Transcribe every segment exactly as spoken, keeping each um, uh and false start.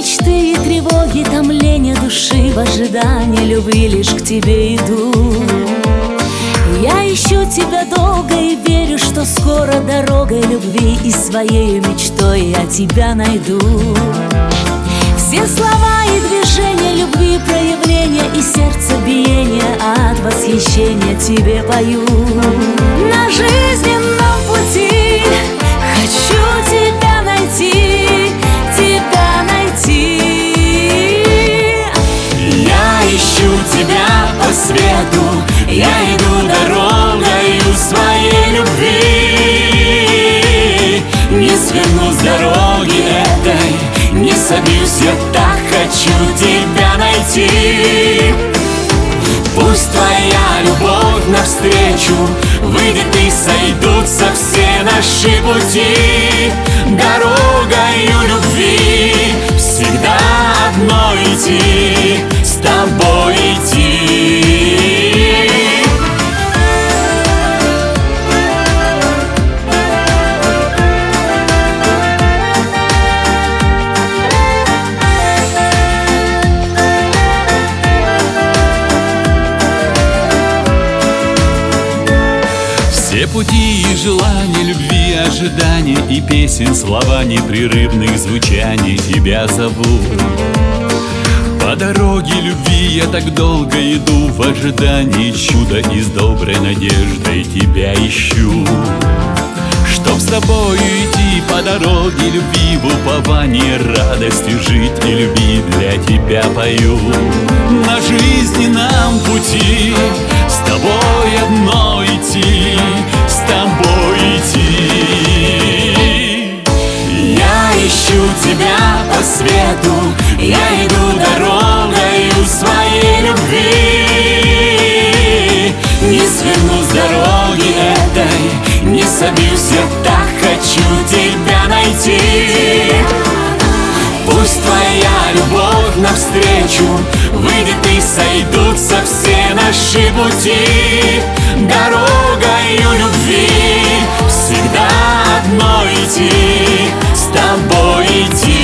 мечты и тревоги, томление души в ожидании любви лишь к тебе иду. Я ищу тебя долго и верю, что скоро дорогой любви и своей мечтой я тебя найду. Все слова и движения любви, проявления и сердцебиения от восхищения тебе пою. На жизненном пути хочу тебя найти, тебя найти. Я ищу тебя по свету, я иду дорогою своей любви. Не сверну с дороги этой, не собьюсь, я так хочу тебя найти. Пусть твоя любовь навстречу выйдет и сойдутся все наши пути. Дорогою любви всегда одной идти, с тобой идти. Все пути и желания, любви, ожидания и песен, слова непрерывных звучаний тебя зову. По дороге любви я так долго иду, в ожидании чуда и с доброй надеждой тебя ищу. Чтоб с тобою идти по дороге любви, в уповании радости жить и любви для тебя пою. На жизненном пути с тобой одной идти, с тобой идти. Я ищу тебя по свету, я иду дорогою своей любви. Не сверну с дороги этой, не собьюсь, я так хочу тебя найти. Пусть твоя любовь навстречу выйдет и сойдутся все наши пути. Дорогою любви всегда одной идти, с тобой идти.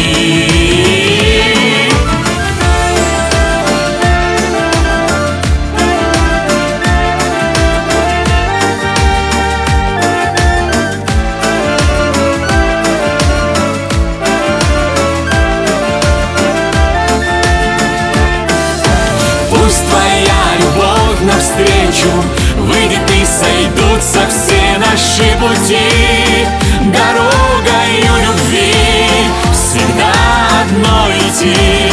Пусть твоя любовь навстречу выйдет и сойдутся все наши пути. Дорогою любви всегда одной идти.